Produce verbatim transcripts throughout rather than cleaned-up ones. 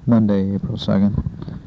Monday, April second.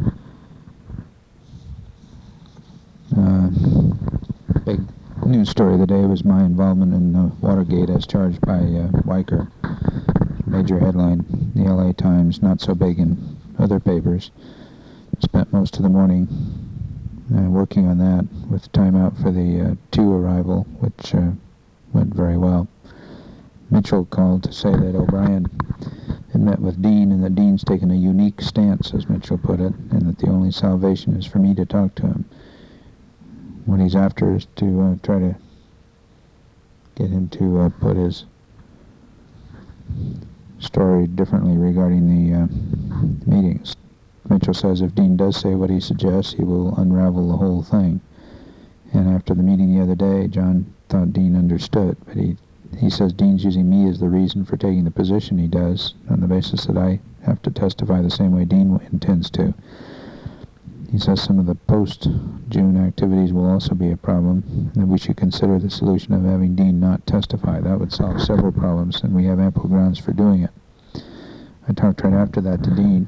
Uh, big news story of the day was my involvement in uh, Watergate as charged by uh, Weicker. Major headline, the L A Times, not so big in other papers. Spent most of the morning uh, working on that with time out for the uh, two arrival, which uh, went very well. Mitchell called to say that O'Brien had met with Dean and that Dean's taken a unique stance, as Mitchell put it, and that the only salvation is for me to talk to him. What he's after is to uh, try to get him to uh, put his story differently regarding the uh, meetings. Mitchell says if Dean does say what he suggests, he will unravel the whole thing. And after the meeting the other day, John thought Dean understood, but he he says Dean's using me as the reason for taking the position he does, on the basis that I have to testify the same way Dean intends to. He says some of the post-June activities will also be a problem, and that we should consider the solution of having Dean not testify. That would solve several problems, and we have ample grounds for doing it. I talked right after that to Dean.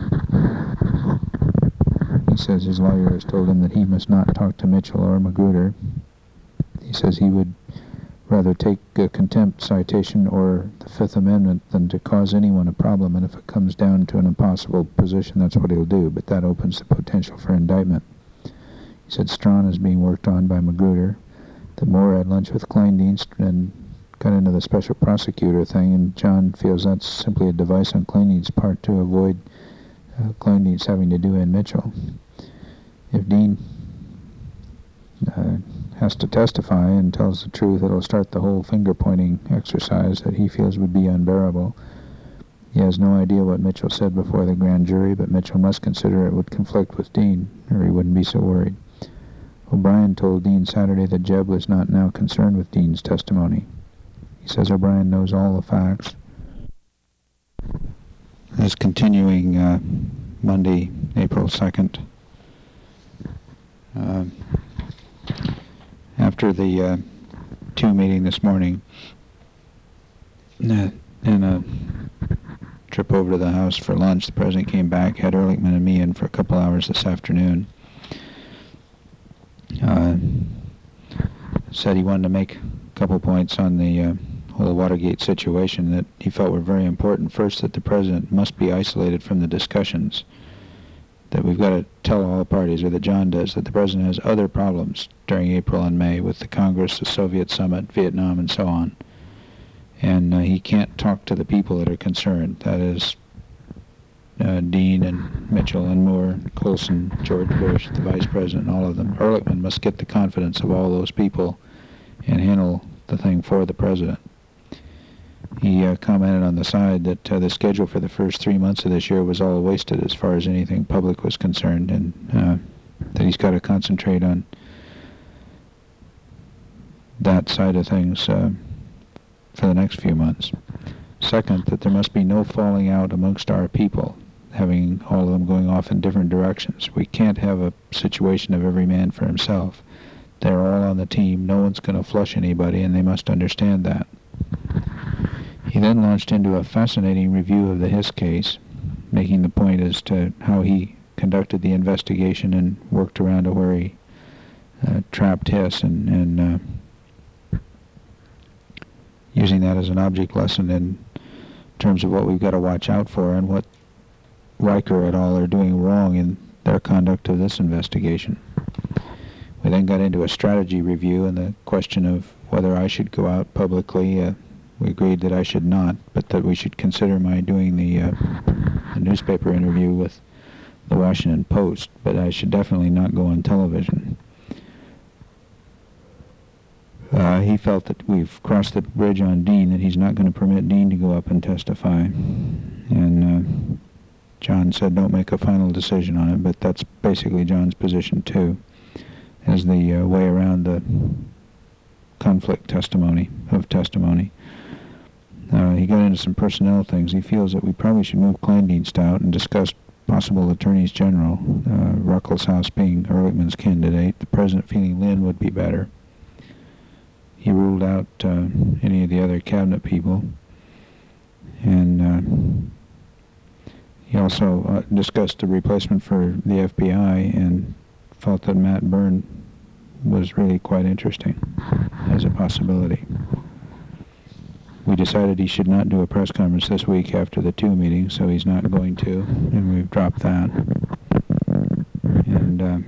He says his lawyer has told him that he must not talk to Mitchell or Magruder. He says he would rather take a contempt citation or the Fifth Amendment than to cause anyone a problem, and if it comes down to an impossible position, that's what he'll do, but that opens the potential for indictment. He said Strawn is being worked on by Magruder, that Moore had lunch with Kleindienst and got into the special prosecutor thing, and John feels that's simply a device on Kleindienst's part to avoid uh, Kleindienst having to do in Mitchell. If Dean uh, has to testify and tells the truth, it'll start the whole finger-pointing exercise that he feels would be unbearable. He has no idea what Mitchell said before the grand jury, but Mitchell must consider it would conflict with Dean, or he wouldn't be so worried. O'Brien told Dean Saturday that Jeb was not now concerned with Dean's testimony. He says O'Brien knows all the facts. This continuing uh, Monday, April second. Uh, after the uh, two meeting this morning, uh, in a trip over to the house for lunch, the president came back, had Ehrlichman and me in for a couple hours this afternoon. Uh, said he wanted to make a couple points on the uh, whole Watergate situation that he felt were very important. First, that the president must be isolated from the discussions, that we've got to tell all parties, or that John does, that the president has other problems during April and May with the Congress, the Soviet summit, Vietnam, and so on. And uh, he can't talk to the people that are concerned. That is uh, Dean and Mitchell and Moore, Colson, George Bush, the vice president, all of them. Ehrlichman must get the confidence of all those people and handle the thing for the president. He uh, commented on the side that uh, the schedule for the first three months of this year was all wasted as far as anything public was concerned, and uh, that he's got to concentrate on that side of things uh, for the next few months. Second, that there must be no falling out amongst our people, having all of them going off in different directions. We can't have a situation of every man for himself. They're all on the team. No one's going to flush anybody, and they must understand that. He then launched into a fascinating review of the Hiss case, making the point as to how he conducted the investigation and worked around to where he uh, trapped Hiss, and, and uh, using that as an object lesson in terms of what we've got to watch out for and what Riker et al. Are doing wrong in their conduct of this investigation. We then got into a strategy review and the question of whether I should go out publicly. Uh, we agreed that I should not, but that we should consider my doing the, uh, the newspaper interview with the Washington Post, but I should definitely not go on television. Uh, he felt that we've crossed the bridge on Dean, that he's not going to permit Dean to go up and testify. And uh, John said don't make a final decision on it, but that's basically John's position too, as the uh, way around the conflict testimony, of testimony. Uh, he got into some personnel things. He feels that we probably should move Kleindienst out and discuss possible attorneys general, uh, Ruckelshaus being Ehrlichman's candidate, the president feeling Lynn would be better. He ruled out uh, any of the other cabinet people, and uh, he also also uh, discussed a replacement for the F B I and felt that Matt Byrne was really quite interesting as a possibility. We decided he should not do a press conference this week after the two meetings, so he's not going to, and we've dropped that. And uh,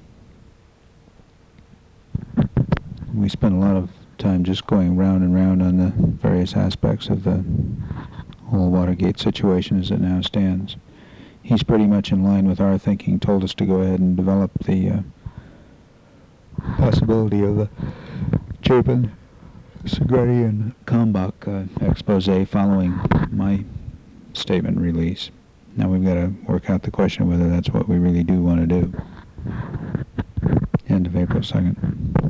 we spent a lot of time just going round and round on the various aspects of the whole Watergate situation as it now stands. He's pretty much in line with our thinking, told us to go ahead and develop the uh, possibility of the Chapin, Segretti, and Kalmbach uh, expose following my statement release. Now we've got to work out the question of whether that's what we really do want to do. End of April second.